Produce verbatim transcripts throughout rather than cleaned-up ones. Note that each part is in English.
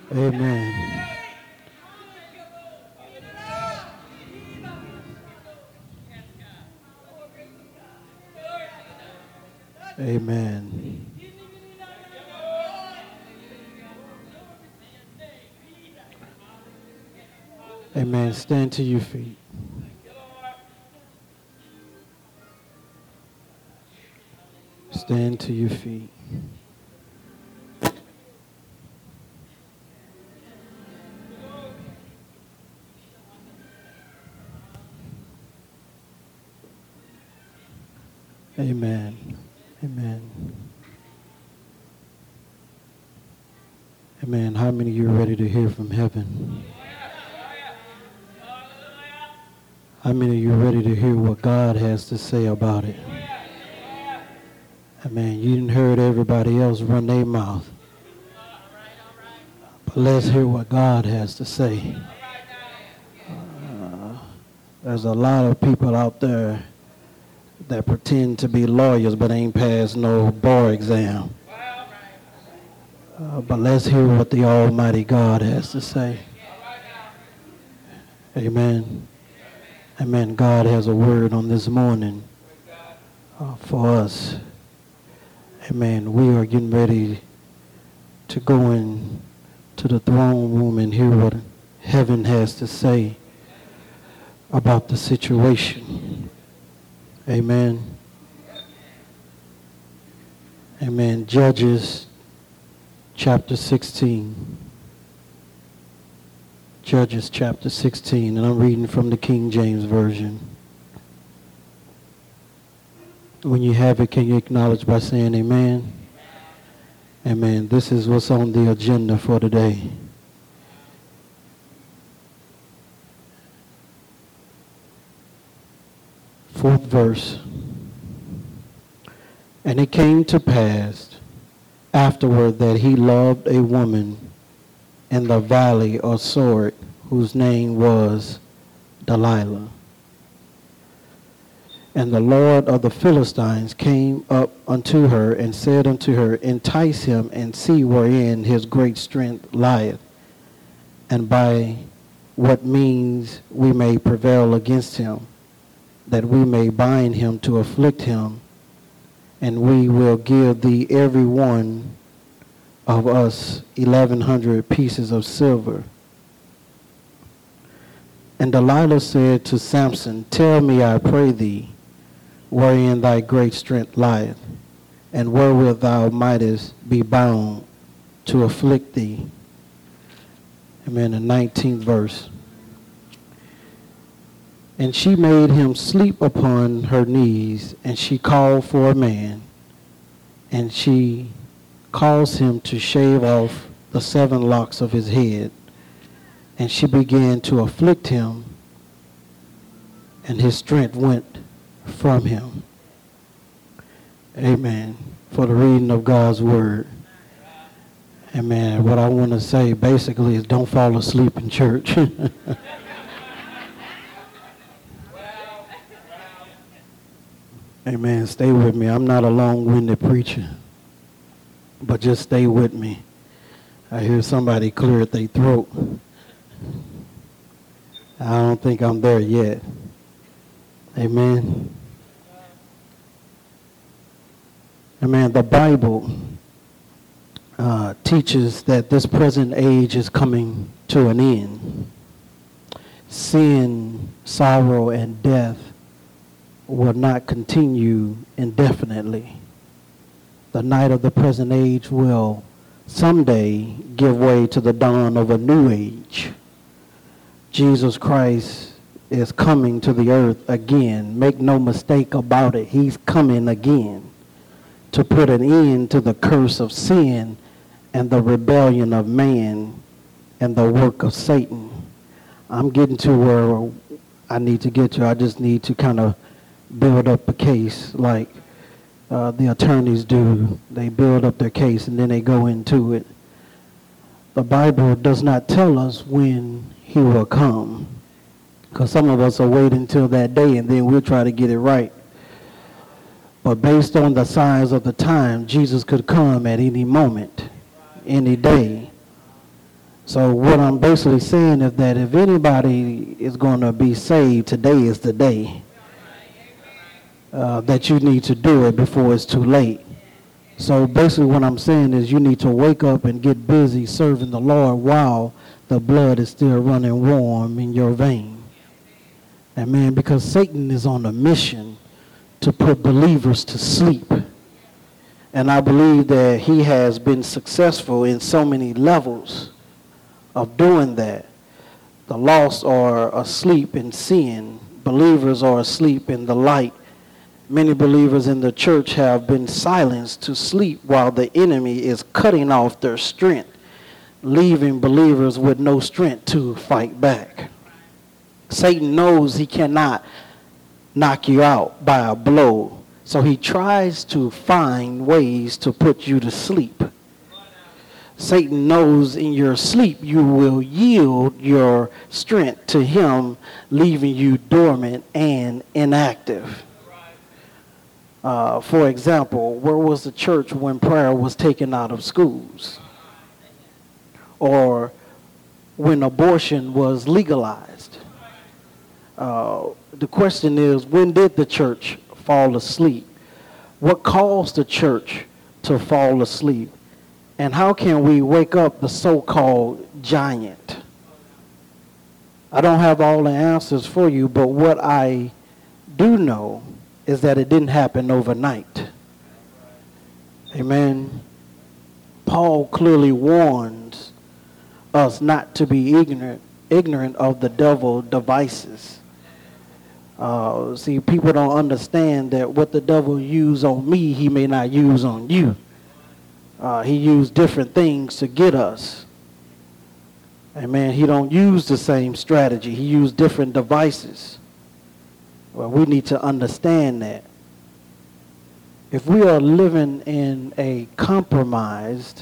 Amen. Amen. Amen. Stand to your feet. Stand to your feet. Amen. Amen. Amen. How many of you are ready to hear from heaven? How many of you are ready to hear what God has to say about it? Amen. You didn't heard everybody else run their mouth. But let's hear what God has to say. Uh, there's a lot of people out there that pretend to be lawyers but ain't passed no bar exam. Uh, but let's hear what the Almighty God has to say. Amen. Amen. God has a word on this morning uh, for us. Amen. We are getting ready to go in to the throne room and hear what heaven has to say about the situation. Amen. Amen. Judges chapter sixteen. Judges chapter sixteen, and I'm reading from the King James Version. When you have it, can you acknowledge by saying amen? Amen. This is what's on the agenda for today. Fourth verse. And it came to pass afterward that he loved a woman in the valley of Sorek, whose name was Delilah. And the Lord of the Philistines came up unto her and said unto her, entice him and see wherein his great strength lieth, and by what means we may prevail against him, that we may bind him to afflict him, and we will give thee every one of us eleven hundred pieces of silver. And Delilah said to Samson, tell me, I pray thee, wherein thy great strength lieth, and wherewith thou mightest be bound to afflict thee. Amen. The nineteenth verse. And she made him sleep upon her knees, and she called for a man, and she caused him to shave off the seven locks of his head, and she began to afflict him, and his strength went from him. Amen. For the reading of God's word. Amen. What I want to say basically is don't fall asleep in church. Amen. Stay with me. I'm not a long-winded preacher, but just stay with me. I hear somebody cleared their throat. I don't think I'm there yet. Amen. Amen. The Bible uh, teaches that this present age is coming to an end. Sin, sorrow, and death will not continue indefinitely. The night of the present age will someday give way to the dawn of a new age. Jesus Christ is coming to the earth again. Make no mistake about it. He's coming again to put an end to the curse of sin and the rebellion of man and the work of Satan. I'm getting to where I need to get to. I just need to kind of build up a case like uh, the attorneys do. They build up their case and then they go into it. The Bible does not tell us when he will come, because some of us are waiting until that day and then we'll try to get it right. But based on the signs of the time, Jesus could come at any moment, any day. So what I'm basically saying is that if anybody is going to be saved, today is the day uh, that you need to do it before it's too late. So basically what I'm saying is you need to wake up and get busy serving the Lord while the blood is still running warm in your vein. Amen. Because Satan is on a mission to put believers to sleep. And I believe that he has been successful in so many levels of doing that. The lost are asleep in sin. Believers are asleep in the light. Many believers in the church have been silenced to sleep while the enemy is cutting off their strength, leaving believers with no strength to fight back. Satan knows he cannot knock you out by a blow, so he tries to find ways to put you to sleep. Satan knows in your sleep you will yield your strength to him, leaving you dormant and inactive. Uh, for example, where was the church when prayer was taken out of schools? Or when abortion was legalized? Uh, the question is, when did the church fall asleep? What caused the church to fall asleep? And how can we wake up the so-called giant? I don't have all the answers for you, but what I do know is that it didn't happen overnight. Amen. Paul clearly warns us not to be ignorant, ignorant of the devil's devices. Uh, see, people don't understand that what the devil used on me, he may not use on you. Uh, he used different things to get us. Amen. He don't use the same strategy. He used different devices. Well, we need to understand that. If we are living in a compromised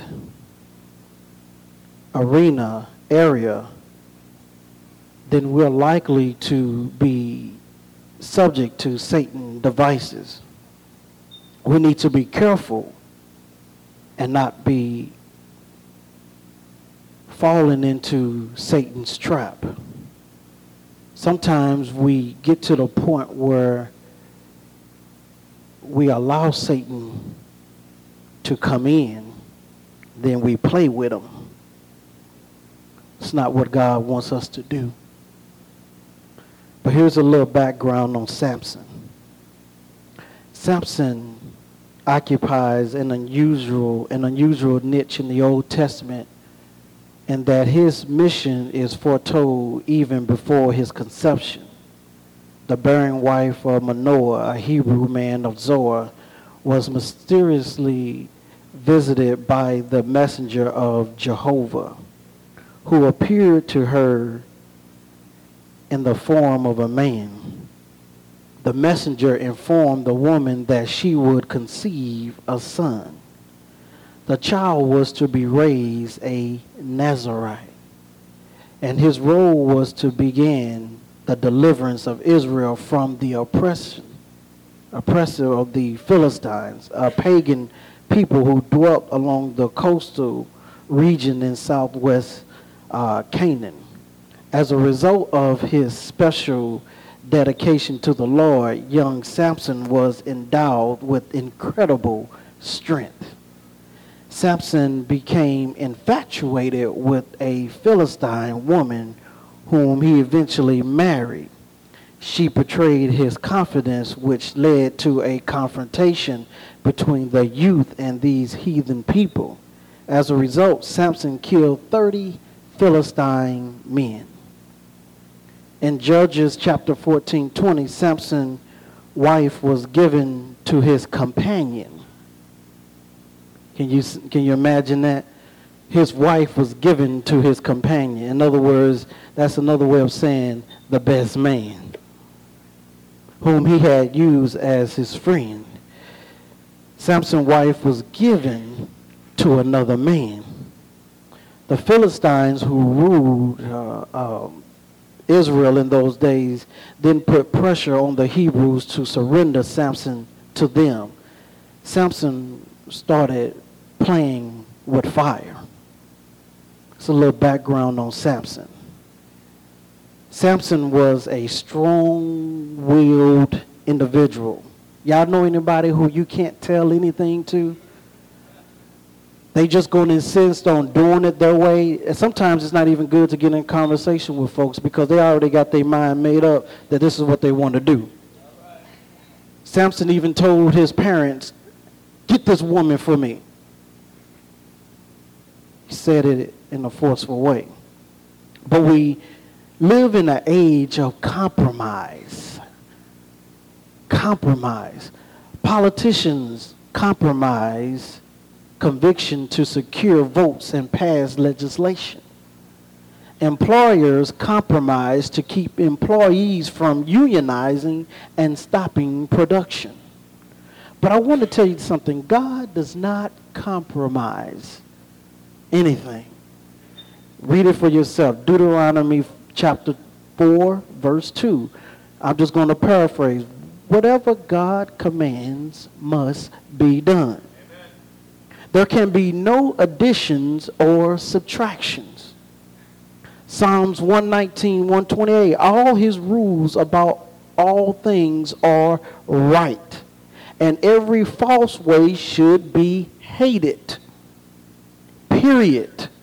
arena, area, then we're likely to be subject to Satan's devices. We need to be careful and not be falling into Satan's trap. Sometimes we get to the point where we allow Satan to come in, then we play with him. It's not what God wants us to do. But here's a little background on Samson. Samson occupies an unusual, an unusual niche in the Old Testament, and that his mission is foretold even before his conception. The barren wife of Manoah, a Hebrew man of Zoar, was mysteriously visited by the messenger of Jehovah, who appeared to her in the form of a man. The messenger informed the woman that she would conceive a son. The child was to be raised a Nazarite, and his role was to begin the deliverance of Israel from the oppression, oppressor of the Philistines, a pagan people who dwelt along the coastal region in southwest uh, Canaan. As a result of his special dedication to the Lord, young Samson was endowed with incredible strength. Samson became infatuated with a Philistine woman whom he eventually married. She betrayed his confidence, which led to a confrontation between the youth and these heathen people. As a result, Samson killed thirty Philistine men. In Judges chapter fourteen twenty, Samson's wife was given to his companion. Can you, can you imagine that? His wife was given to his companion. In other words, that's another way of saying the best man, whom he had used as his friend. Samson's wife was given to another man. The Philistines who ruled uh, uh, Israel in those days then put pressure on the Hebrews to surrender Samson to them. Samson started playing with fire. It's a little background on Samson. Samson was a strong-willed individual. Y'all know anybody who you can't tell anything to? They just going to insist on doing it their way. And sometimes it's not even good to get in conversation with folks because they already got their mind made up that this is what they want to do. Samson even told his parents, "Get this woman for me." He said it in a forceful way. But we live in an age of compromise. Compromise. Politicians compromise conviction to secure votes and pass legislation. Employers compromise to keep employees from unionizing and stopping production. But I want to tell you something. God does not compromise anything. Read it for yourself. Deuteronomy chapter four, verse two. I'm just going to paraphrase. Whatever God commands must be done. Amen. There can be no additions or subtractions. Psalms one nineteen, one twenty-eight. All his rules about all things are right, and every false way should be hated. Period.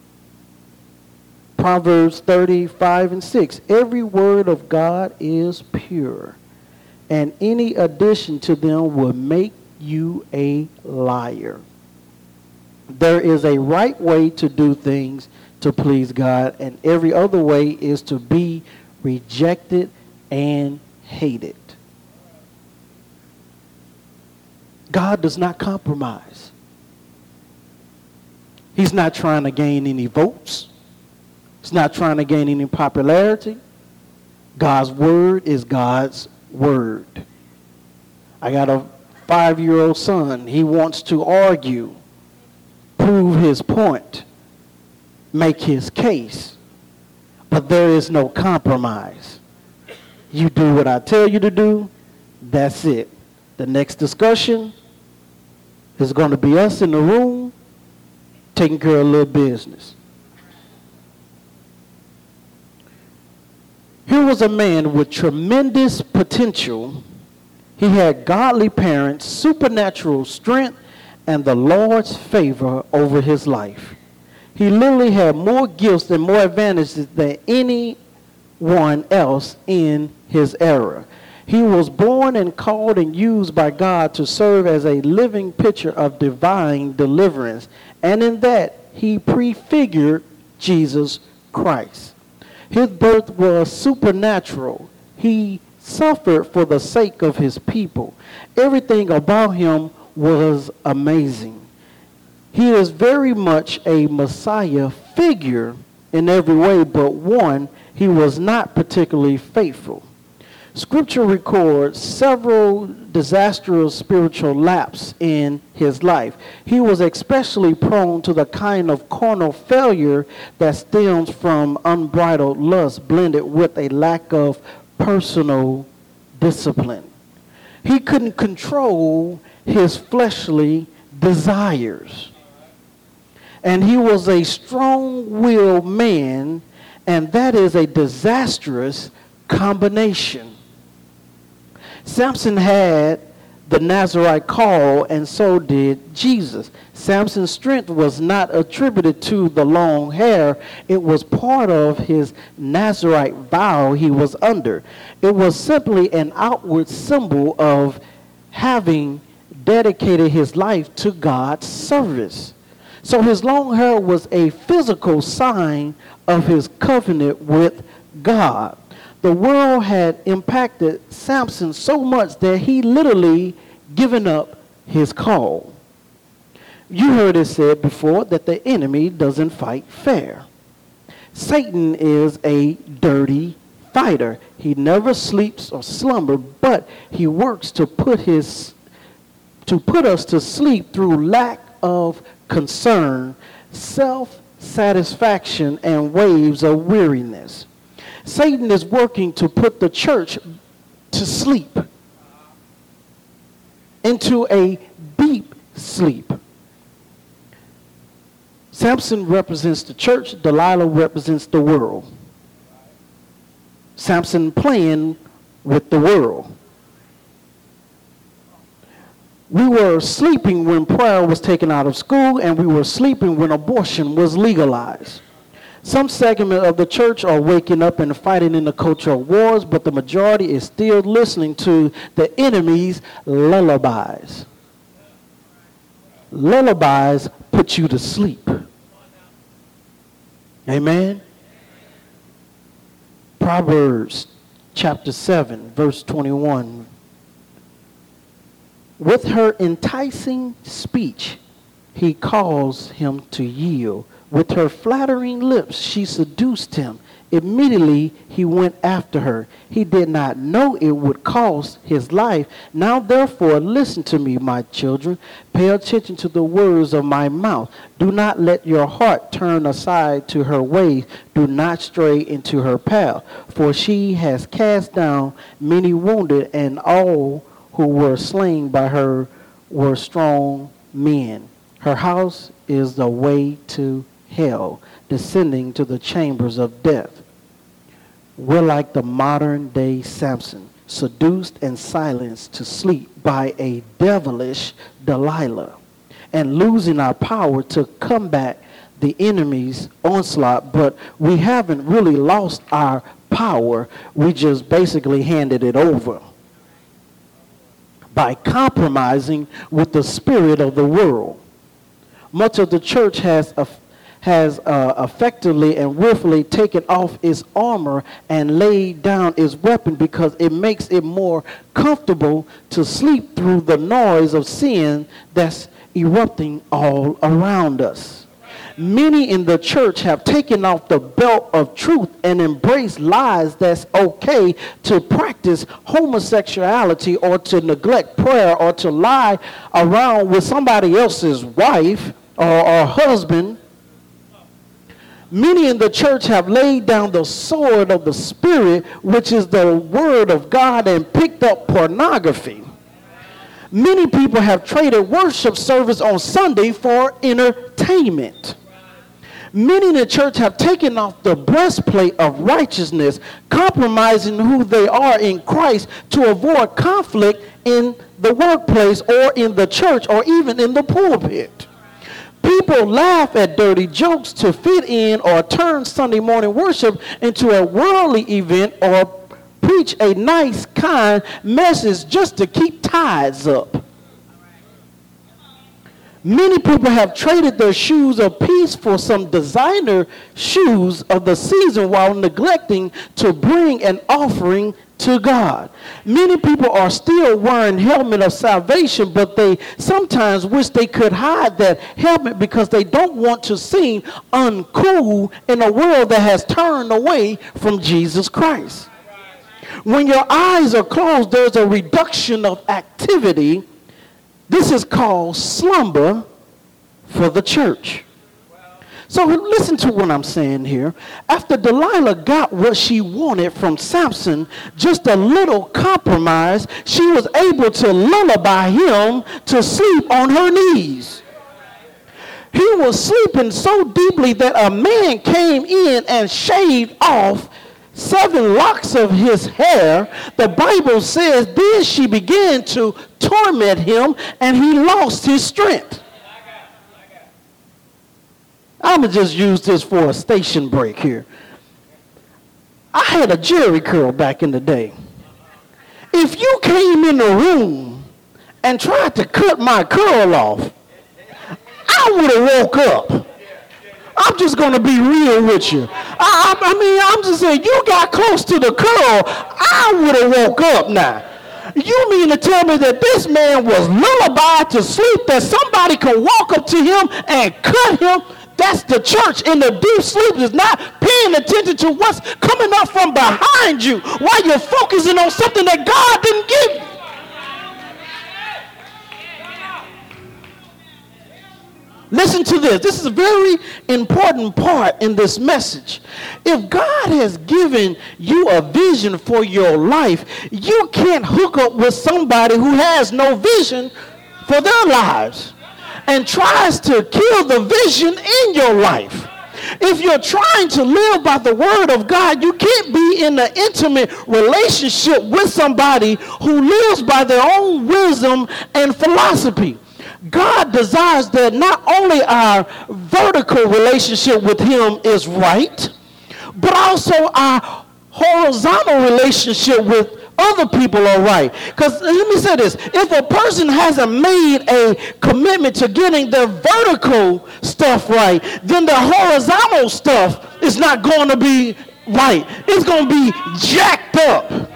Proverbs thirty-five and six. Every word of God is pure, and any addition to them will make you a liar. There is a right way to do things to please God, and every other way is to be rejected and hated. God does not compromise. He's not trying to gain any votes. He's not trying to gain any popularity. God's word is God's word. I got a five-year-old son. He wants to argue, prove his point, make his case. But there is no compromise. You do what I tell you to do, that's it. The next discussion is going to be us in the room taking care of a little business. Here was a man with tremendous potential. He had godly parents, supernatural strength, and the Lord's favor over his life. He literally had more gifts and more advantages than anyone else in his era. He was born and called and used by God to serve as a living picture of divine deliverance. And in that, he prefigured Jesus Christ. His birth was supernatural. He suffered for the sake of his people. Everything about him was amazing. He is very much a Messiah figure in every way, but one, he was not particularly faithful. Scripture records several disastrous spiritual lapses in his life. He was especially prone to the kind of carnal failure that stems from unbridled lust blended with a lack of personal discipline. He couldn't control his fleshly desires. And he was a strong-willed man, and that is a disastrous combination. Samson had the Nazarite call, and so did Jesus. Samson's strength was not attributed to the long hair. It was part of his Nazarite vow he was under. It was simply an outward symbol of having dedicated his life to God's service. So his long hair was a physical sign of his covenant with God. The world had impacted Samson so much that he literally given up his call. You heard it said before that the enemy doesn't fight fair. Satan is a dirty fighter. He never sleeps or slumbers, but he works to put his to put us to sleep through lack of concern, self-satisfaction, and waves of weariness. Satan is working to put the church to sleep, into a deep sleep. Samson represents the church. Delilah represents the world. Samson playing with the world. We were sleeping when prayer was taken out of school, and we were sleeping when abortion was legalized. Some segment of the church are waking up and fighting in the culture of wars, but the majority is still listening to the enemy's lullabies. Lullabies put you to sleep. Amen. Proverbs chapter seven, verse twenty-one. With her enticing speech, he caused him to yield. With her flattering lips, she seduced him. Immediately, he went after her. He did not know it would cost his life. Now, therefore, listen to me, my children. Pay attention to the words of my mouth. Do not let your heart turn aside to her ways. Do not stray into her path. For she has cast down many wounded, and all who were slain by her were strong men. Her house is the way to hell, descending to the chambers of death. We're like the modern day Samson, seduced and silenced to sleep by a devilish Delilah, and losing our power to combat the enemy's onslaught. But we haven't really lost our power. We just basically handed it over by compromising with the spirit of the world. Much of the church has a has uh, effectively and willfully taken off its armor and laid down its weapon because it makes it more comfortable to sleep through the noise of sin that's erupting all around us. Many in the church have taken off the belt of truth and embraced lies that's okay to practice homosexuality or to neglect prayer or to lie around with somebody else's wife or, or husband. Many in the church have laid down the sword of the Spirit, which is the word of God, and picked up pornography. Many people have traded worship service on Sunday for entertainment. Many in the church have taken off the breastplate of righteousness, compromising who they are in Christ to avoid conflict in the workplace or in the church or even in the pulpit. People laugh at dirty jokes to fit in or turn Sunday morning worship into a worldly event or preach a nice, kind message just to keep tithes up. Many people have traded their shoes of peace for some designer shoes of the season while neglecting to bring an offering to God. Many people are still wearing helmet of salvation, but they sometimes wish they could hide that helmet because they don't want to seem uncool in a world that has turned away from Jesus Christ. When your eyes are closed, there's a reduction of activity. This is called slumber for the church. So listen to what I'm saying here. After Delilah got what she wanted from Samson, just a little compromise, she was able to lullaby him to sleep on her knees. He was sleeping so deeply that a man came in and shaved off seven locks of his hair. The Bible says then she began to torment him and he lost his strength. I'm going to just use this for a station break here. I had a Jerry curl back in the day. If you came in the room and tried to cut my curl off, I would have woke up. I'm just going to be real with you. I, I, I mean, I'm just saying, you got close to the curl, I would have woke up now. You mean to tell me that this man was lullabied to sleep, that somebody could walk up to him and cut him? That's the church in the deep sleep, is not paying attention to what's coming up from behind you while you're focusing on something that God didn't give you. Listen to this. This is a very important part in this message. If God has given you a vision for your life, you can't hook up with somebody who has no vision for their lives. and tries to kill the vision in your life. If you're trying to live by the word of God, you can't be in an intimate relationship with somebody who lives by their own wisdom and philosophy. God desires that not only our vertical relationship with him is right, but also our horizontal relationship with other people are right. Because let me say this, if a person hasn't made a commitment to getting their vertical stuff right, then the horizontal stuff is not going to be right. It's going to be jacked up.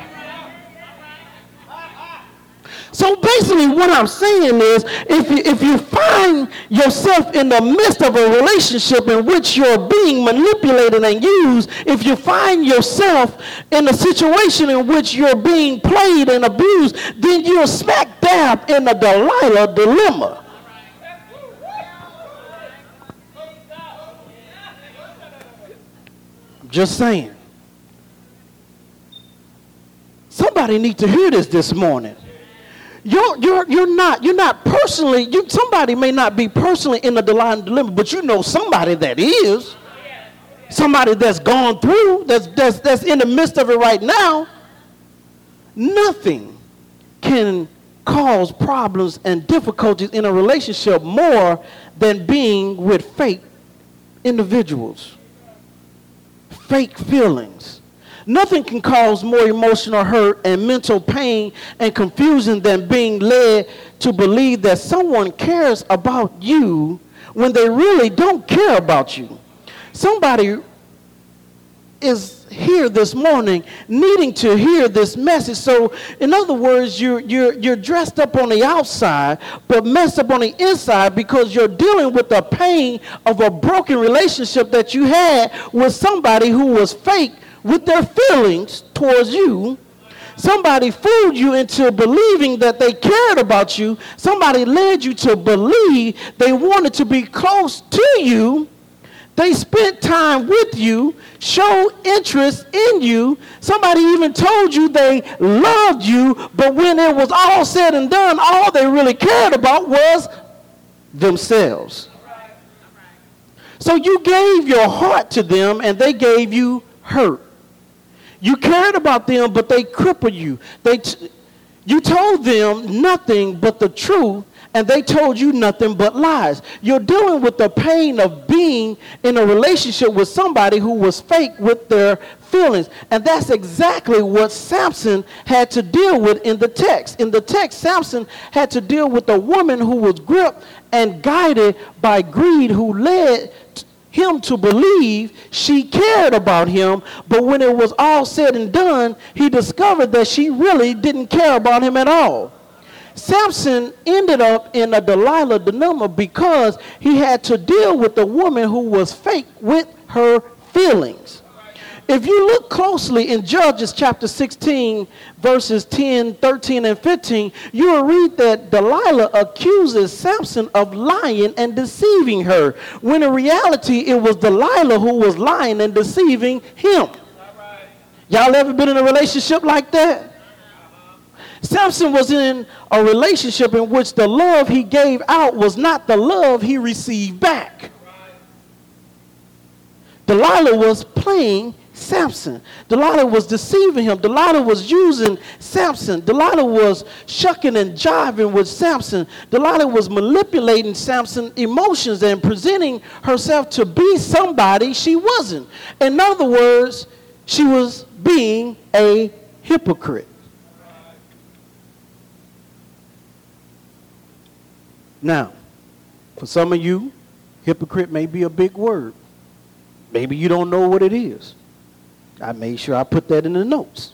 So basically what I'm saying is, if you, if you find yourself in the midst of a relationship in which you're being manipulated and used, if you find yourself in a situation in which you're being played and abused, then you're smack dab in a Delilah dilemma. I'm just saying. Somebody needs to hear this this morning. You're, you're, you're not, you're not personally, you, somebody may not be personally in the Delilah dilemma, but you know somebody that is. Somebody that's gone through, that's, that's, that's in the midst of it right now. Nothing can cause problems and difficulties in a relationship more than being with fake individuals. Fake feelings. Nothing can cause more emotional hurt and mental pain and confusion than being led to believe that someone cares about you when they really don't care about you. Somebody is here this morning needing to hear this message. So in other words, you're, you're, you're dressed up on the outside but messed up on the inside because you're dealing with the pain of a broken relationship that you had with somebody who was fake with their feelings towards you. Somebody fooled you into believing that they cared about you. Somebody led you to believe they wanted to be close to you. They spent time with you, showed interest in you. Somebody even told you they loved you, but when it was all said and done, all they really cared about was themselves. So you gave your heart to them and they gave you hurt. You cared about them, but they crippled you. They t- you told them nothing but the truth, and they told you nothing but lies. You're dealing with the pain of being in a relationship with somebody who was fake with their feelings. And that's exactly what Samson had to deal with in the text. In the text, Samson had to deal with a woman who was gripped and guided by greed, who led t- him to believe she cared about him, but when it was all said and done, he discovered that she really didn't care about him at all. Samson ended up in a Delilah dilemma because he had to deal with a woman who was fake with her feelings. If you look closely in Judges chapter sixteen, verses ten, thirteen, and fifteen, you will read that Delilah accuses Samson of lying and deceiving her, when in reality it was Delilah who was lying and deceiving him. Y'all ever been in a relationship like that? Samson was in a relationship in which the love he gave out was not the love he received back. Delilah was playing Samson. Delilah was deceiving him. Delilah was using Samson. Delilah was shucking and jiving with Samson. Delilah was manipulating Samson's emotions and presenting herself to be somebody she wasn't. In other words, she was being a hypocrite. Now, for some of you, hypocrite may be a big word. Maybe you don't know what it is. I made sure I put that in the notes.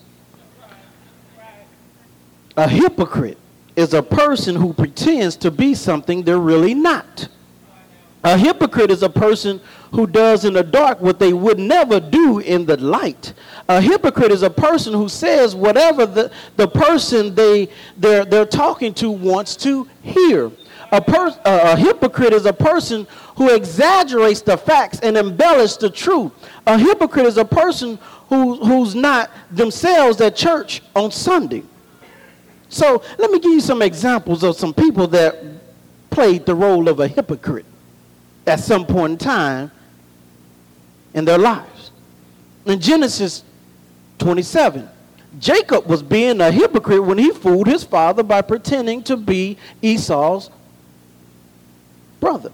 A hypocrite is a person who pretends to be something they're really not. A hypocrite is a person who does in the dark what they would never do in the light. A hypocrite is a person who says whatever the, the person they, they're, they're talking to wants to hear. A, per, a hypocrite is a person who exaggerates the facts and embellishes the truth. A hypocrite is a person who, who's not themselves at church on Sunday. So let me give you some examples of some people that played the role of a hypocrite at some point in time in their lives. In Genesis twenty-seven, Jacob was being a hypocrite when he fooled his father by pretending to be Esau's brother.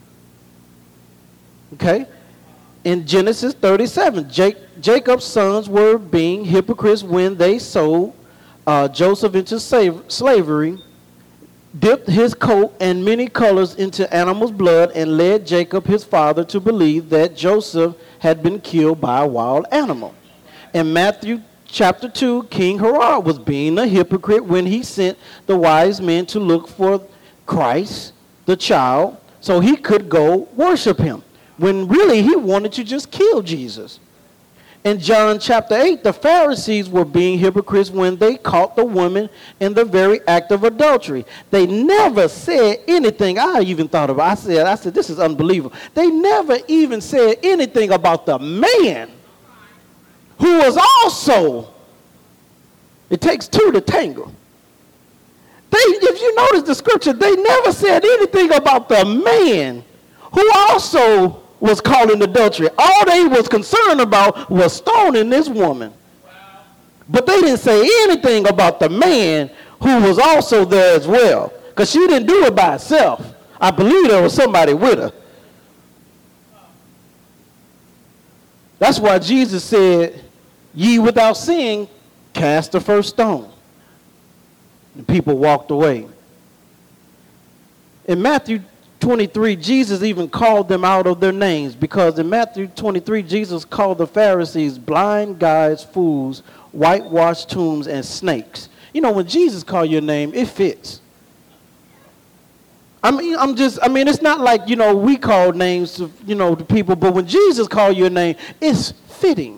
Okay? In Genesis thirty-seven, Jake, Jacob's sons were being hypocrites when they sold uh, Joseph into slavery, dipped his coat and many colors into animals' blood, and led Jacob, his father, to believe that Joseph had been killed by a wild animal. In Matthew chapter two, King Herod was being a hypocrite when he sent the wise men to look for Christ, the child, so he could go worship him, when really he wanted to just kill Jesus. In John chapter eight, the Pharisees were being hypocrites when they caught the woman in the very act of adultery. They never said anything. I even thought about it. I said, I said, this is unbelievable. They never even said anything about the man who was also, it takes two to tangle. They, if you notice the scripture, they never said anything about the man who also was caught in adultery. All they was concerned about was stoning this woman. But they didn't say anything about the man who was also there as well, because she didn't do it by herself. I believe there was somebody with her. That's why Jesus said, ye without sin, cast the first stone. And people walked away. In Matthew twenty-three, Jesus even called them out of their names, because in Matthew twenty-three, Jesus called the Pharisees blind guides, fools, whitewashed tombs, and snakes. You know, when Jesus called your name, it fits. I mean, I'm just, I mean, it's not like, you know, we call names to, you know, to people, but when Jesus called your name, it's fitting.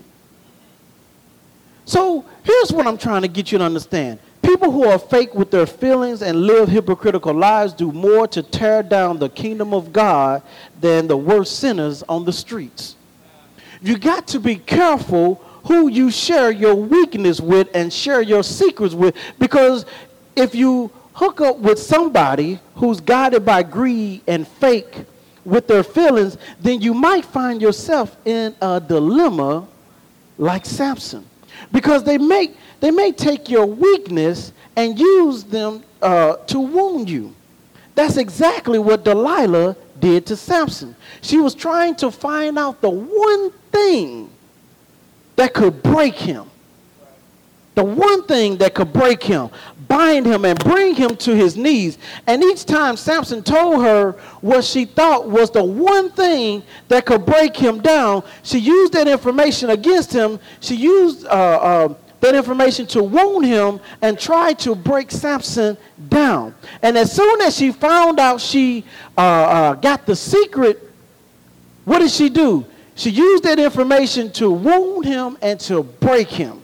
So here's what I'm trying to get you to understand. People who are fake with their feelings and live hypocritical lives do more to tear down the kingdom of God than the worst sinners on the streets. You got to be careful who you share your weakness with and share your secrets with, because if you hook up with somebody who's guided by greed and fake with their feelings, then you might find yourself in a dilemma like Samson, because they make They may take your weakness and use them uh, to wound you. That's exactly what Delilah did to Samson. She was trying to find out the one thing that could break him. The one thing that could break him, bind him, and bring him to his knees. And each time Samson told her what she thought was the one thing that could break him down, she used that information against him. She used uh, uh, that information to wound him and try to break Samson down. And as soon as she found out she uh, uh, got the secret, what did she do? She used that information to wound him and to break him.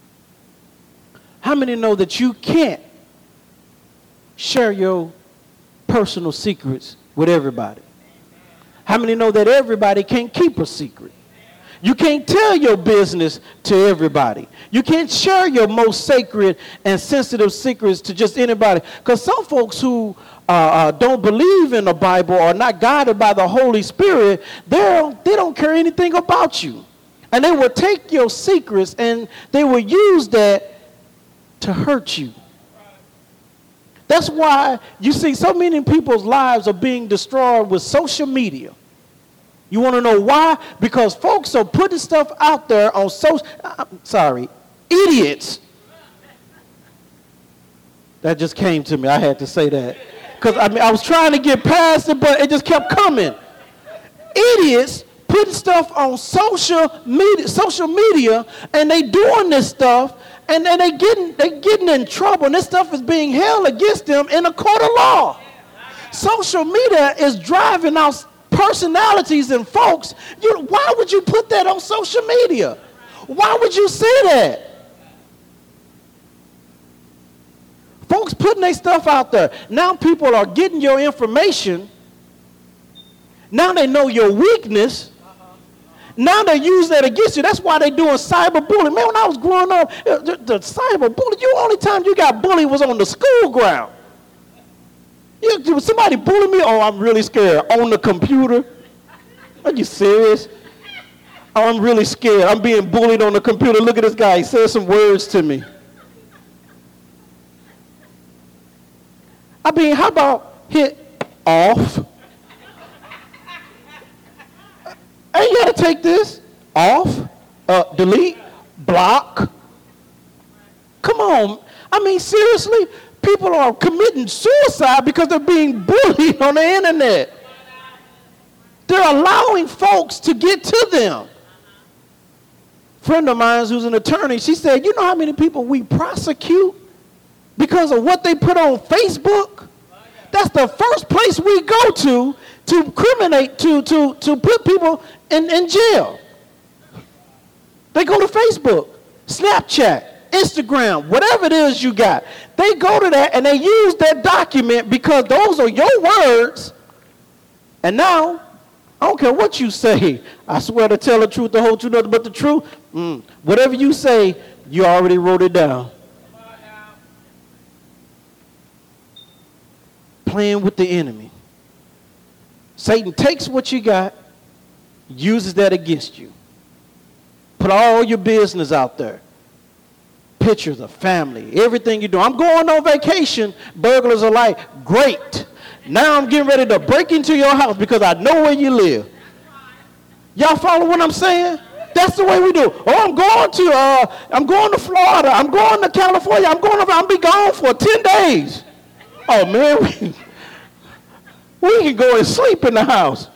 How many know that you can't share your personal secrets with everybody? How many know that everybody can't keep a secret? You can't tell your business to everybody. You can't share your most sacred and sensitive secrets to just anybody. Because some folks who uh, uh, don't believe in the Bible or not guided by the Holy Spirit, they don't, they don't care anything about you. And they will take your secrets and they will use that to hurt you. That's why you see so many people's lives are being destroyed with social media. You want to know why? Because folks are putting stuff out there on social, I'm sorry, idiots. That just came to me. I had to say that. Because I mean, I was trying to get past it, but it just kept coming. Idiots putting stuff on social media, social media, and they doing this stuff, and then they getting they getting in trouble, and this stuff is being held against them in a court of law. Social media is driving out personalities and folks. You, why would you put that on social media? Why would you say that? Folks putting their stuff out there. Now people are getting your information. Now they know your weakness. Now they use that against you. That's why they're doing cyberbullying. Man, when I was growing up, the, the cyberbullying, the only time you got bullied was on the school ground. You, somebody bully me? Oh, I'm really scared. On the computer? Are you serious? Oh, I'm really scared. I'm being bullied on the computer. Look at this guy. He said some words to me. I mean, how about hit off? I ain't got to take this. Off. Uh, delete. Block. Come on. I mean, seriously? People are committing suicide because they're being bullied on the internet. They're allowing folks to get to them. A friend of mine who's an attorney, she said, you know how many people we prosecute because of what they put on Facebook? That's the first place we go to to criminate, to, to, to put people in, in jail. They go to Facebook, Snapchat, Instagram, whatever it is you got. They go to that and they use that document because those are your words. And now, I don't care what you say. I swear to tell the truth, the whole truth, nothing but the truth. Mm, whatever you say, you already wrote it down. Playing with the enemy. Satan takes what you got, uses that against you. Put all your business out there. Pictures of family, everything you do. I'm going on vacation. Burglars are like, great. Now I'm getting ready to break into your house because I know where you live. Y'all follow what I'm saying? That's the way we do. Oh, I'm going to, uh, I'm going to Florida. I'm going to California. I'm going to, I'll be gone for ten days. Oh man, we, we can go and sleep in the house.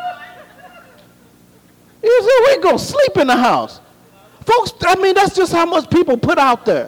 You see, we can go sleep in the house. Folks, I mean, that's just how much people put out there.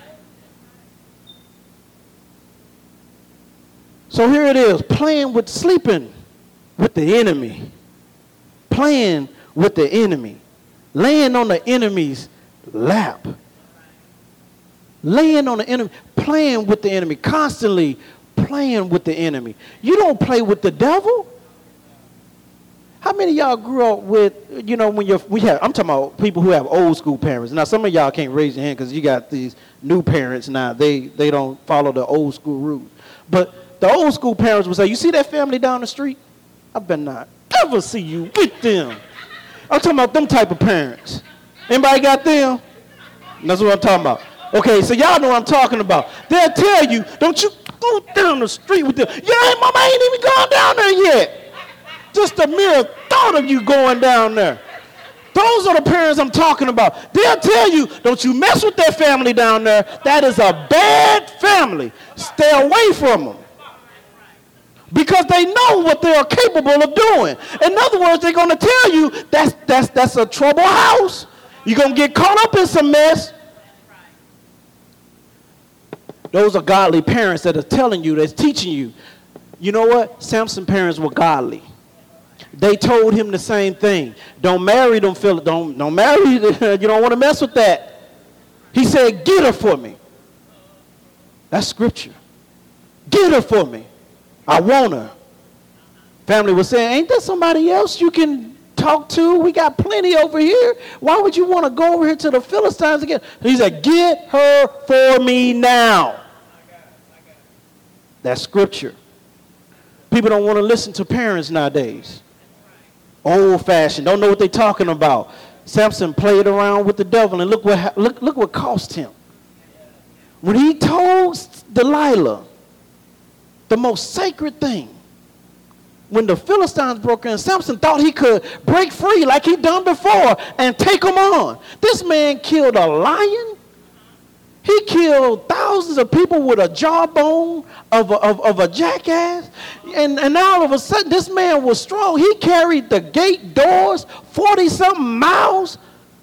So here it is, playing with, sleeping with the enemy. Playing with the enemy. Laying on the enemy's lap. Laying on the enemy, playing with the enemy, constantly playing with the enemy. You don't play with the devil. How many of y'all grew up with, you know, when you're, we have, I'm talking about people who have old school parents. Now, some of y'all can't raise your hand because you got these new parents now. They, they don't follow the old school rules. But the old school parents would say, you see that family down the street? I better not ever see you with them. I'm talking about them type of parents. Anybody got them? That's what I'm talking about. Okay, so y'all know what I'm talking about. They'll tell you, don't you go down the street with them. Yeah, mama ain't even gone down there yet. Just the mere thought of you going down there. Those are the parents I'm talking about. They'll tell you, don't you mess with that family down there. That is a bad family. Stay away from them. Because they know what they are capable of doing. In other words, they're going to tell you that's, that's, that's a trouble house. You're going to get caught up in some mess. Those are godly parents that are telling you, that's teaching you. You know what? Samson's parents were godly. They told him the same thing. Don't marry them, Philip. Don't, don't marry. You don't want to mess with that. He said, get her for me. That's scripture. Get her for me. I want her. Family was saying, ain't there somebody else you can talk to? We got plenty over here. Why would you want to go over here to the Philistines again? He said, get her for me now. That's scripture. People don't want to listen to parents nowadays. Old-fashioned, don't know what they're talking about. Samson played around with the devil, and look what look look what cost him. When he told Delilah the most sacred thing, when the Philistines broke in, Samson thought he could break free like he'd done before and take them on. This man killed a lion. He killed thousands of people with a jawbone of a, of, of a jackass. And, and now all of a sudden, this man was strong. He carried the gate doors forty-something miles.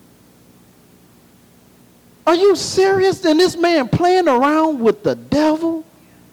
Are you serious? And this man playing around with the devil?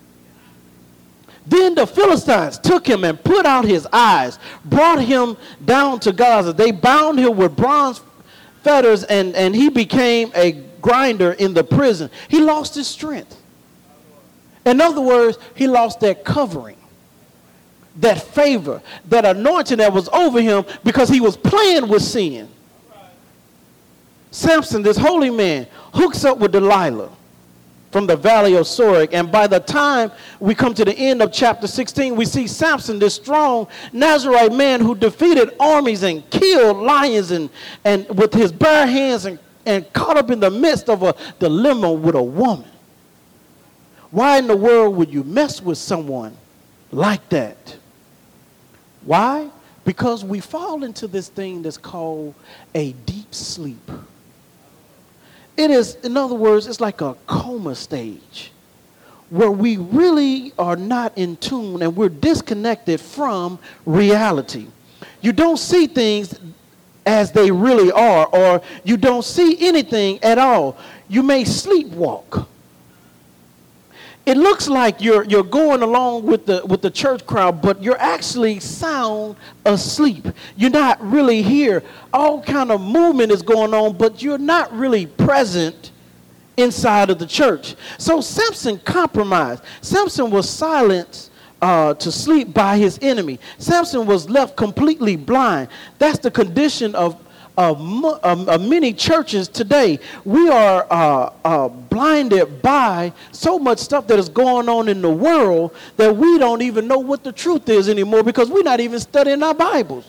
Then the Philistines took him and put out his eyes, brought him down to Gaza. They bound him with bronze fetters, and, and he became a grinder in the prison. He lost his strength. In other words, he lost that covering, that favor, that anointing that was over him because he was playing with sin. Samson, this holy man, hooks up with Delilah. from the valley of Sorek. And by the time we come to the end of chapter sixteen, we see Samson, this strong Nazarite man who defeated armies and killed lions and, and with his bare hands and, and caught up in the midst of a dilemma with a woman. Why in the world would you mess with someone like that? Why? Because we fall into this thing that's called a deep sleep. It is, in other words, it's like a coma stage where we really are not in tune and we're disconnected from reality. You don't see things as they really are, or you don't see anything at all. You may sleepwalk. It looks like you're you're going along with the with the church crowd, but you're actually sound asleep. You're not really here. All kind of movement is going on, but you're not really present inside of the church. So Samson compromised. Samson was silenced uh, to sleep by his enemy. Samson was left completely blind. That's the condition of Of, of, of many churches today. We are uh, uh, blinded by so much stuff that is going on in the world that we don't even know what the truth is anymore because we're not even studying our Bibles.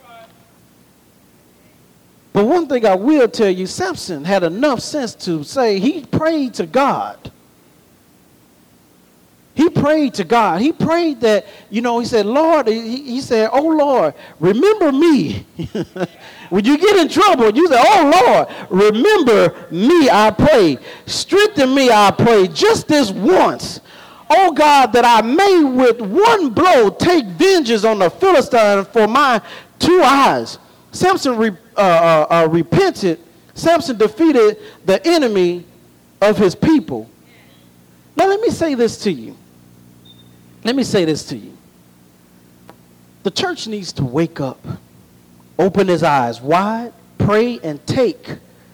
But one thing I will tell you, Samson had enough sense to say he prayed to God. He prayed to God. He prayed that, you know, he said, Lord, he, he said, oh, Lord, remember me. When you get in trouble, you say, oh, Lord, remember me, I pray. Strengthen me, I pray, just this once. Oh, God, that I may with one blow take vengeance on the Philistine for my two eyes. Samson re, uh, uh, uh, repented. Samson defeated the enemy of his people. Now, let me say this to you. Let me say this to you. The church needs to wake up, open his eyes wide, pray, and take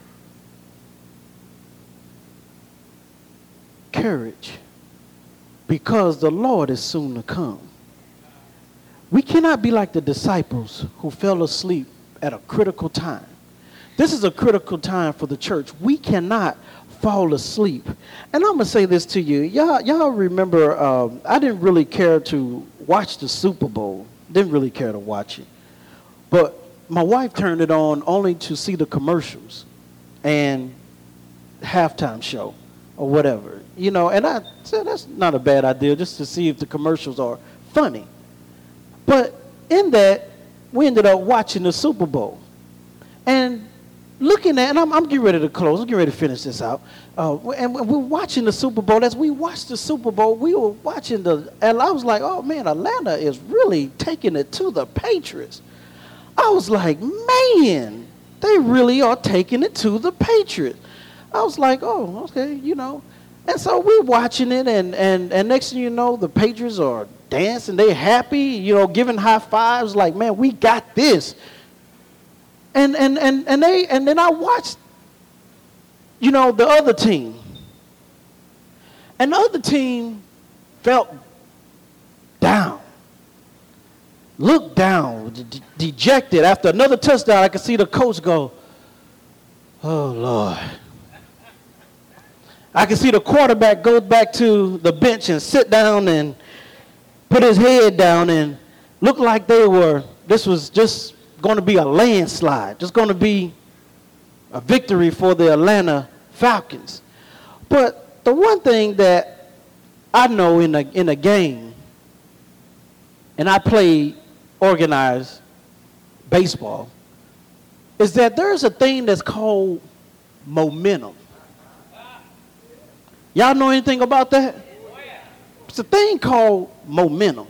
courage because the Lord is soon to come. We cannot be like the disciples who fell asleep at a critical time. This is a critical time for the church. We cannot fall asleep. And I'm going to say this to you. Y'all, y'all remember, um, I didn't really care to watch the Super Bowl. Didn't really care to watch it. But my wife turned it on only to see the commercials and halftime show or whatever. You know, and I said that's not a bad idea just to see if the commercials are funny. But in that, we ended up watching the Super Bowl. And looking at, and I'm, I'm getting ready to close, I'm getting ready to finish this out. Uh, and we're watching the Super Bowl. As we watched the Super Bowl, we were watching the, and I was like, oh man, Atlanta is really taking it to the Patriots. I was like, man, they really are taking it to the Patriots. I was like, oh, okay, you know. And so we're watching it, and, and, and next thing you know, the Patriots are dancing, they're happy, you know, giving high fives, like, man, we got this. And and and and they and then I watched, you know, the other team. And the other team felt down, looked down, de- dejected. After another touchdown, I could see the coach go, oh, Lord. I could see the quarterback go back to the bench and sit down and put his head down and look like they were, this was just going to be a landslide, just going to be a victory for the Atlanta Falcons. But the one thing that I know in a, in a game, and I play organized baseball, is that there's a thing that's called momentum. Y'all know anything about that? It's a thing called momentum.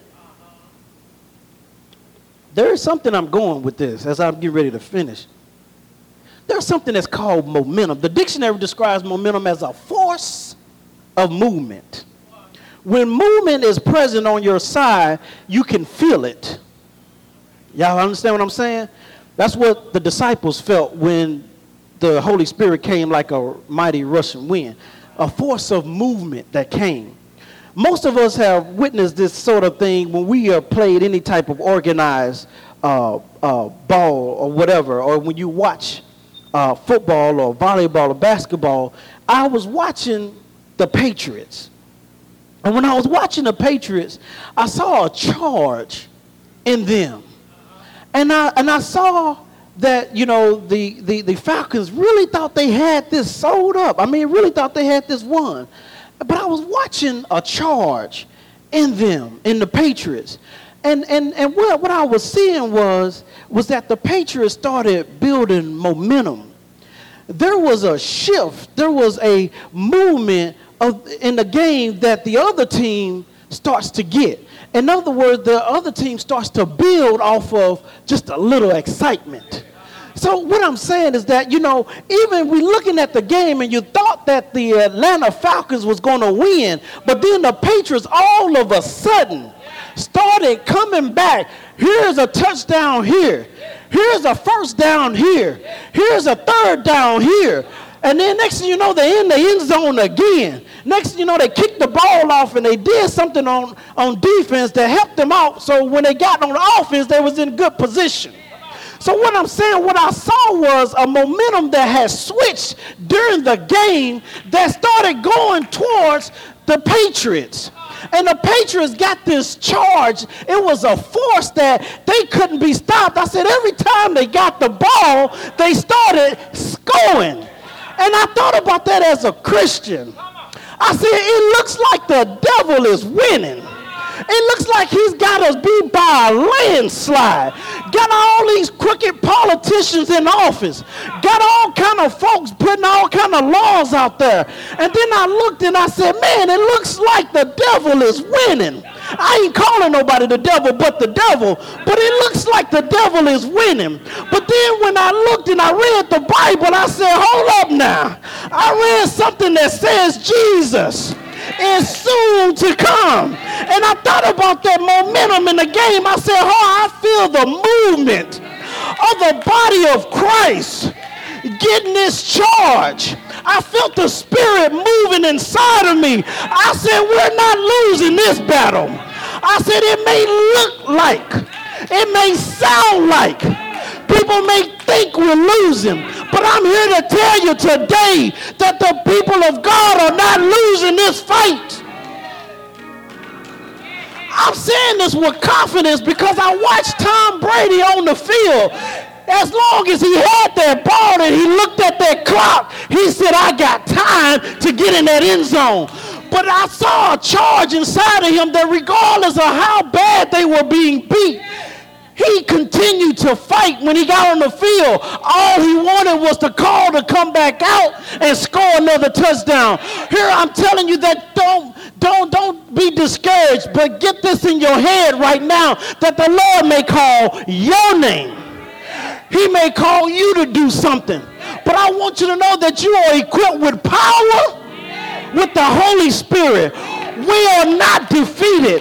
There is something I'm going with this as I'm getting ready to finish. There's something that's called momentum. The dictionary describes momentum as a force of movement. When movement is present on your side, you can feel it. Y'all understand what I'm saying? That's what the disciples felt when the Holy Spirit came like a mighty rushing wind. A force of movement that came. Most of us have witnessed this sort of thing when we have played any type of organized uh, uh, ball or whatever, or when you watch uh, football or volleyball or basketball. I was watching the Patriots. And when I was watching the Patriots, I saw a charge in them. And I and I saw that, you know, the, the, the Falcons really thought they had this sold up. I mean, really thought they had this won. But I was watching a charge in them, in the Patriots. And and, and what, what I was seeing was, was that the Patriots started building momentum. There was a shift. There was a movement of, in the game that the other team starts to get. In other words, the other team starts to build off of just a little excitement. So what I'm saying is that, you know, even we looking at the game and you thought that the Atlanta Falcons was going to win, but then the Patriots all of a sudden started coming back. Here's a touchdown here. Here's a first down here. Here's a third down here. And then next thing you know, they're in the end zone again. Next thing you know, they kicked the ball off and they did something on, on defense that helped them out. So when they got on the offense, they was in good position. So what I'm saying, what I saw was a momentum that had switched during the game that started going towards the Patriots. And the Patriots got this charge. It was a force that they couldn't be stopped. I said every time they got the ball, they started scoring. And I thought about that as a Christian. I said, it looks like the devil is winning. It looks like he's got us beat by a landslide. Got all these crooked politicians in office. Got all kind of folks putting all kind of laws out there. And then I looked and I said, man, it looks like the devil is winning. I ain't calling nobody the devil but the devil, but it looks like the devil is winning. But then when I looked and I read the Bible, I said, hold up now. I read something that says Jesus is soon to come. And I thought about that momentum in the game. I said, oh, I feel the movement of the body of Christ getting this charge. I felt the Spirit moving inside of me. I said, we're not losing this battle. I said, it may look like, it may sound like, people may think we're losing, but I'm here to tell you today that the people of God are not losing this fight. I'm saying this with confidence because I watched Tom Brady on the field. As long as he had that ball and he looked at that clock, he said, I got time to get in that end zone. But I saw a charge inside of him that regardless of how bad they were being beat, he continued to fight when he got on the field. All he wanted was the call to come back out and score another touchdown. Here I'm telling you that don't, don't, don't be discouraged, but get this in your head right now that the Lord may call your name. He may call you to do something. But I want you to know that you are equipped with power, with the Holy Spirit. We are not defeated.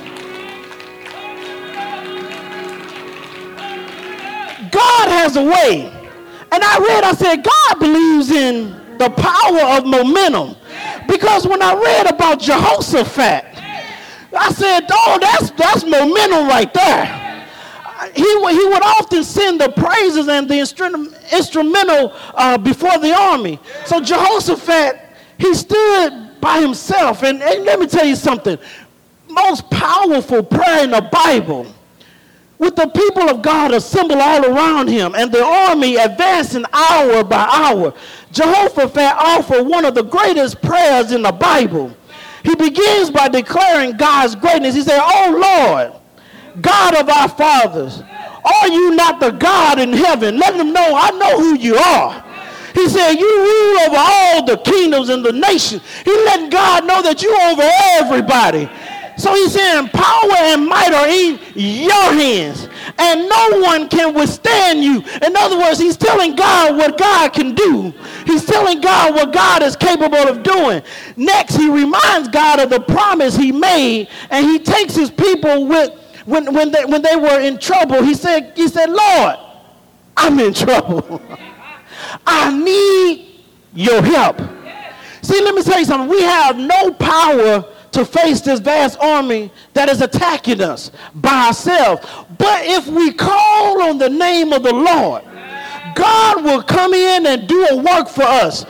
God has a way. And I read, I said, God believes in the power of momentum. Because when I read about Jehoshaphat, I said, oh, that's, that's momentum right there. He, he would often sing the praises and the instru- instrumental uh, before the army. So Jehoshaphat, he stood by himself. And, and let me tell you something. Most powerful prayer in the Bible, with the people of God assembled all around him and the army advancing hour by hour, Jehoshaphat offered one of the greatest prayers in the Bible. He begins by declaring God's greatness. He said, oh Lord, God of our fathers, are you not the God in heaven? Let them know I know who you are. He said, you rule over all the kingdoms and the nations. He letting God know that you over everybody. So he's saying power and might are in your hands, and no one can withstand you. In other words, he's telling God what God can do. He's telling God what God is capable of doing. Next, he reminds God of the promise he made, and he takes his people with When, when, they, when they were in trouble. He said, he said, Lord, I'm in trouble. I need your help. See, let me tell you something. We have no power to face this vast army that is attacking us by ourselves. But if we call on the name of the Lord, God will come in and do a work for us.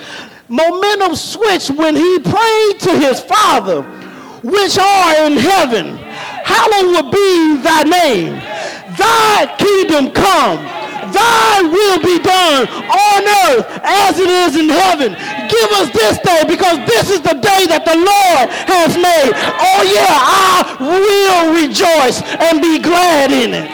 Momentum switched when he prayed to his Father, which are in heaven. Hallowed be thy name. Thy kingdom come. Thy will be done on earth as it is in heaven. Give us this day, because this is the day that the Lord has made. Oh yeah, I will rejoice and be glad in it.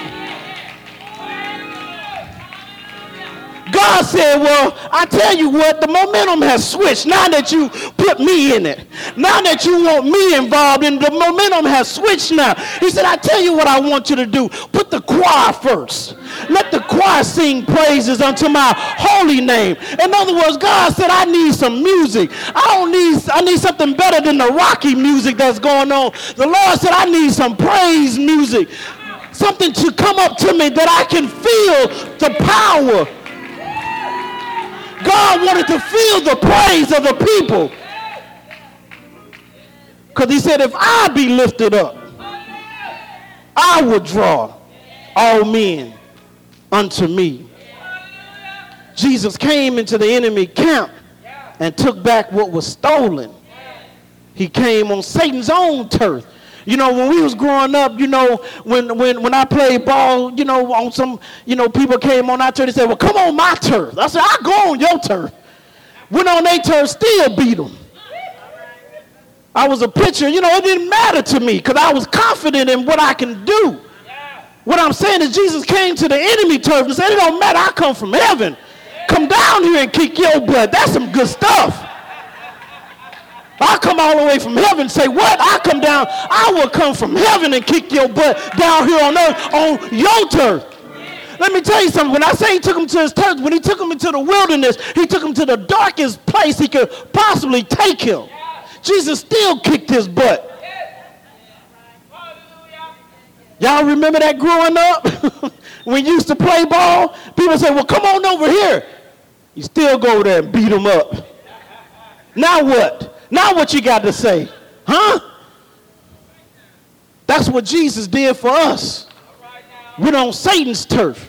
God said, well, I tell you what, the momentum has switched. Now that you put me in it, now that you want me involved in it, the momentum has switched now. He said, I tell you what I want you to do. Put the choir first. Let the choir sing praises unto my holy name. In other words, God said, I need some music. I don't need, I need something better than the rocky music that's going on. The Lord said, I need some praise music. Something to come up to me that I can feel the power. God wanted to feel the praise of the people. Because he said, if I be lifted up, I will draw all men unto me. Jesus came into the enemy camp and took back what was stolen. He came on Satan's own turf. You know, when we was growing up, you know, when when when I played ball, you know, on some, you know, people came on our turf and said, well, come on my turf. I said, I go on your turf. Went on their turf, still beat them. I was a pitcher, you know, it didn't matter to me because I was confident in what I can do. What I'm saying is Jesus came to the enemy turf and said, it don't matter, I come from heaven. Come down here and kick your butt. That's some good stuff. I come all the way from heaven and say, what? I come down, I will come from heaven and kick your butt down here on earth on your turf. Let me tell you something. When I say he took him to his turf, when he took him into the wilderness, he took him to the darkest place he could possibly take him. Jesus still kicked his butt. Y'all remember that growing up? When you used to play ball, people say, well, come on over here. You still go over there and beat them up. Now what? Now what you got to say? Huh? That's what Jesus did for us. We're on Satan's turf.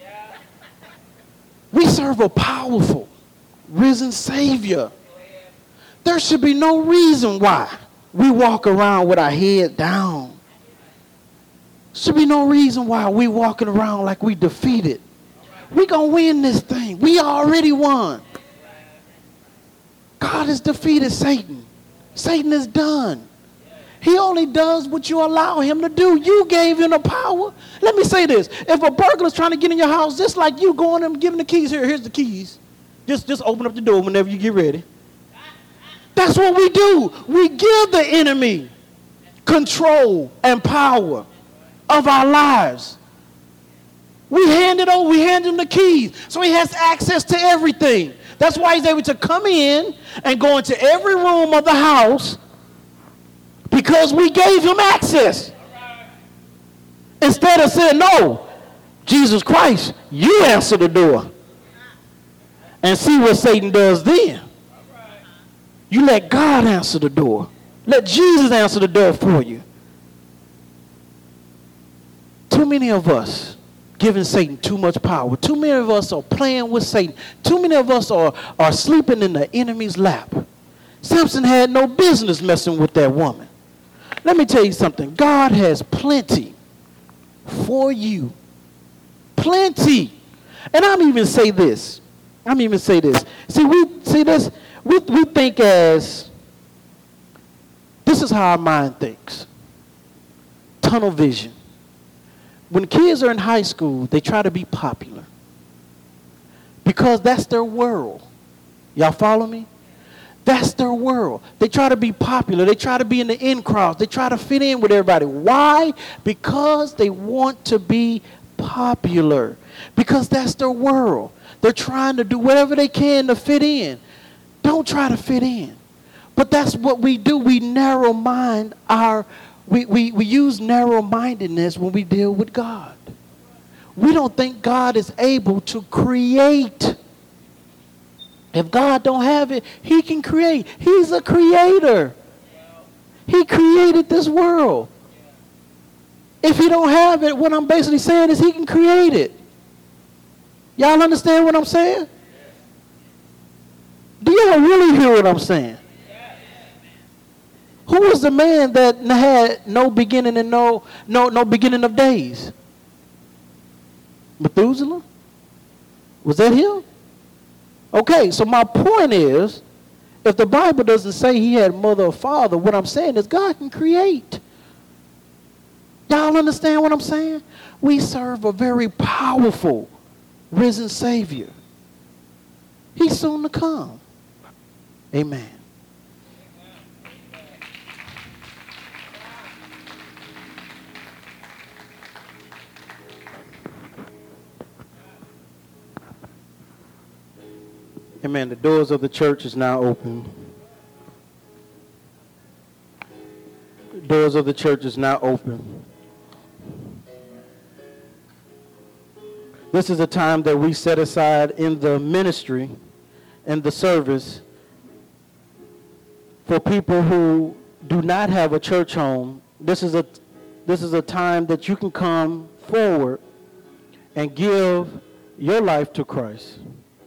We serve a powerful, risen Savior. There should be no reason why we walk around with our head down. Should be no reason why we walking around like we defeated. We gonna win this thing. We already won. God has defeated Satan. Satan is done. He only does what you allow him to do. You gave him the power. Let me say this. If a burglar's trying to get in your house, just like you going and giving the keys, here, here's the keys. Just, just open up the door whenever you get ready. That's what we do. We give the enemy control and power of our lives. We hand it over. We hand him the keys. So he has access to everything. That's why he's able to come in and go into every room of the house, because we gave him access. Instead of saying, no, Jesus Christ, you answer the door. And see what Satan does then. You let God answer the door. Let Jesus answer the door for you. Too many of us giving Satan too much power. Too many of us are playing with Satan. Too many of us are, are sleeping in the enemy's lap. Samson had no business messing with that woman. Let me tell you something. God has plenty for you. Plenty. And I'm even say this. I'm even say this. See, we see this. We, we think as, this is how our mind thinks. Tunnel vision. When kids are in high school, they try to be popular. Because that's their world. Y'all follow me? That's their world. They try to be popular. They try to be in the in crowds. They try to fit in with everybody. Why? Because they want to be popular. Because that's their world. They're trying to do whatever they can to fit in. Don't try to fit in. But that's what we do. We narrow mind our, we, we, we use narrow-mindedness when we deal with God. We don't think God is able to create. If God don't have it, he can create. He's a creator. He created this world. If he don't have it, what I'm basically saying is he can create it. Y'all understand what I'm saying? Do y'all really hear what I'm saying? Who was the man that had no beginning and no no no beginning of days? Methuselah? Was that him? Okay, so my point is, if the Bible doesn't say he had mother or father, what I'm saying is God can create. Y'all understand what I'm saying? We serve a very powerful risen Savior. He's soon to come. Amen. Amen. The doors of the church is now open. The doors of the church is now open. This is a time that we set aside in the ministry and the service for people who do not have a church home. This is a this is a time that you can come forward and give your life to Christ.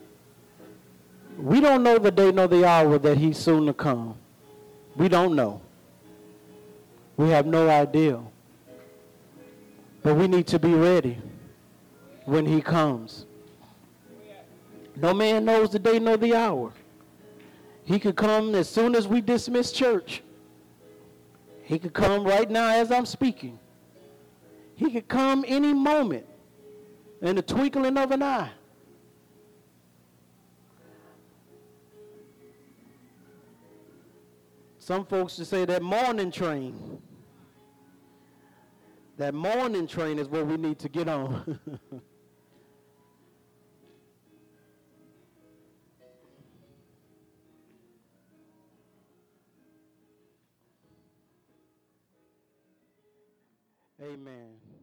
We don't know the day nor the hour that he's soon to come. We don't know. We have no idea. But we need to be ready when he comes. No man knows the day nor the hour. He could come as soon as we dismiss church. He could come right now as I'm speaking. He could come any moment in the twinkling of an eye. Some folks just say that morning train. That morning train is what we need to get on. Amen.